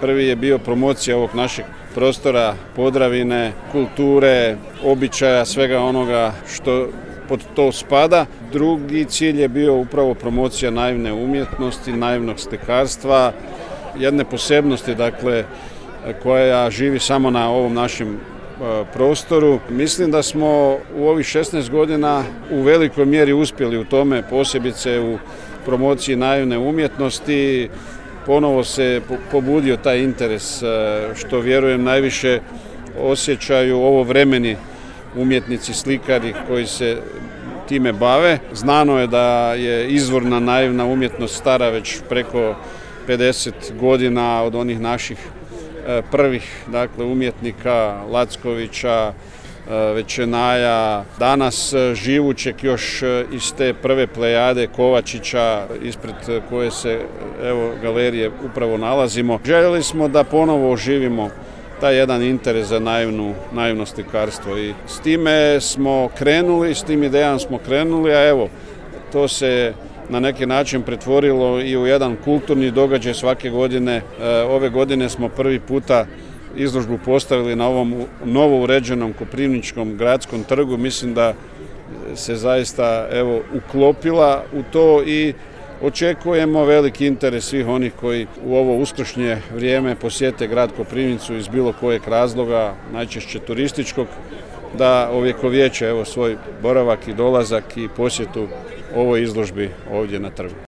Prvi je bio promocija ovog našeg prostora Podravine, kulture, običaja, svega onoga što pod to spada. Drugi cilj je bio upravo promocija naivne umjetnosti, naivnog slikarstva, jedne posebnosti, dakle, koja živi samo na ovom našem prostoru. Mislim da smo u ovih 16 godina u velikoj mjeri uspjeli u tome, posebice u promociji naivne umjetnosti. Ponovo se pobudio taj interes, što vjerujem najviše osjećaju ovovremeni umjetnici, slikari koji se time bave. Znano je da je izvorna naivna umjetnost stara već preko 50 godina od onih naših prvih, dakle, umjetnika Lackovića, Večenaja, danas živućeg još iz te prve plejade Kovačića, ispred koje se galerije upravo nalazimo. Željeli smo da ponovo oživimo taj jedan interes za naivno slikarstvo i s time smo krenuli, s tim idejama smo krenuli, a to se na neki način pretvorilo i u jedan kulturni događaj svake godine. Ove godine smo prvi puta izložbu postavili na ovom novo uređenom Koprivničkom gradskom trgu. Mislim da se zaista uklopila u to i očekujemo veliki interes svih onih koji u ovo uskršnje vrijeme posjete grad Koprivnicu iz bilo kojeg razloga, najčešće turističkog, da ovjekovječe svoj boravak i dolazak i posjetu ovoj izložbi ovdje na trgu.